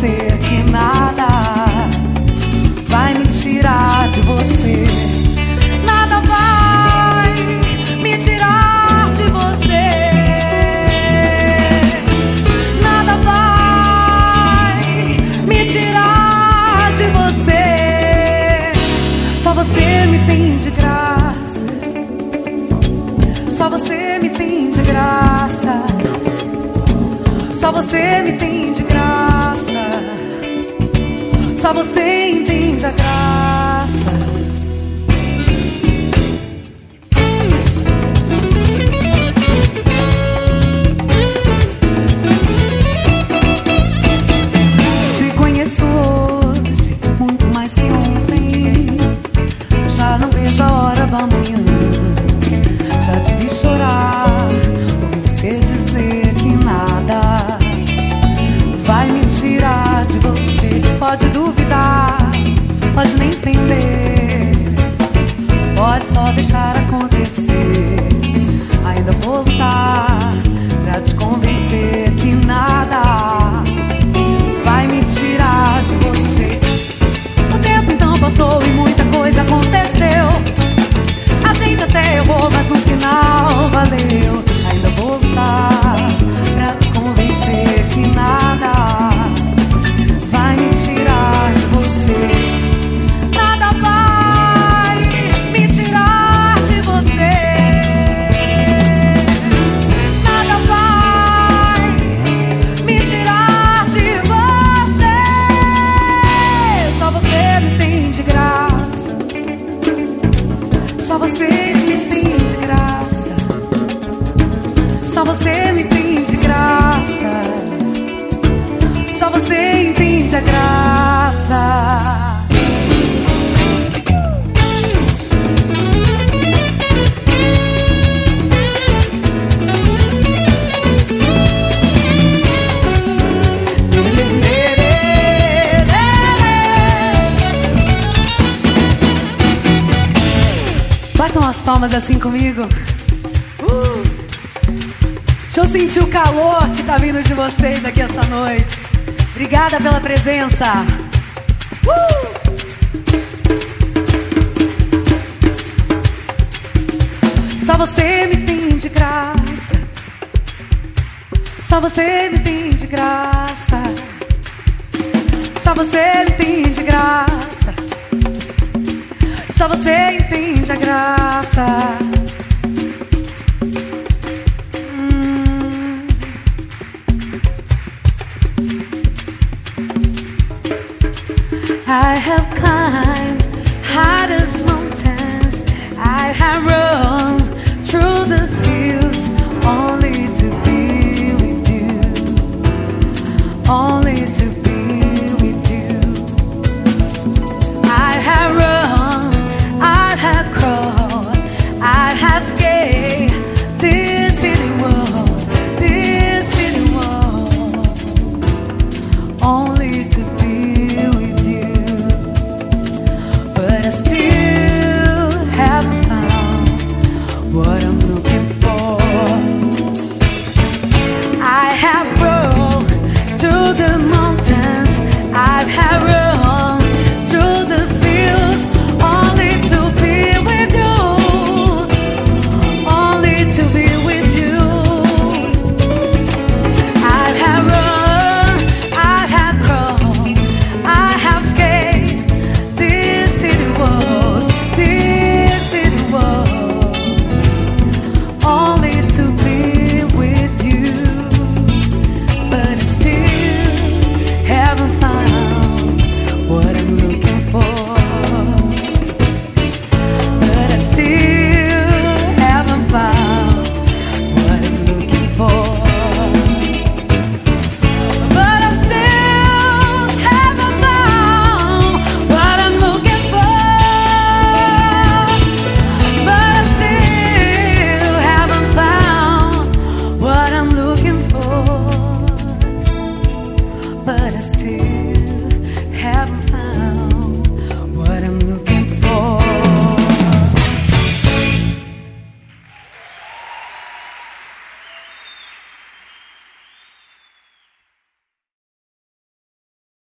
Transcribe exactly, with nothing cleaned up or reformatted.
convencer que nada vai me tirar de você. Nada vai me tirar de você. Nada vai me tirar de você. Só você me tem de graça. Só você me tem de graça. Só você me tem de graça. Só você entende a graça. Te conheço hoje muito mais que ontem. Já não vejo a hora do amanhã. Já te vi chorar, ouvi você dizer que nada vai me tirar de você. Pode duvidar, pode nem entender, pode só deixar acontecer. Ainda vou lutar pra te convencer que nada vai me tirar de você. O tempo então passou e muita coisa aconteceu. A gente até errou, mas no final valeu. Ainda vou lutar pra te convencer que nada vai me tirar de você. Nada vai me tirar de você. Nada vai me tirar de você. Só você me tem de graça. Só vocês me têm de graça. Só você me tem de graça. Só você entende a graça. Batam as palmas assim comigo. uh. Deixa eu sentir o calor que tá vindo de vocês aqui essa noite. Obrigada pela presença. uh. Só você me tem de graça. Só você me tem de graça. Só você me tem de graça. Só você entende a graça. hum. I have climbed hardest mountains. I have run through the fields only to be with you. Only to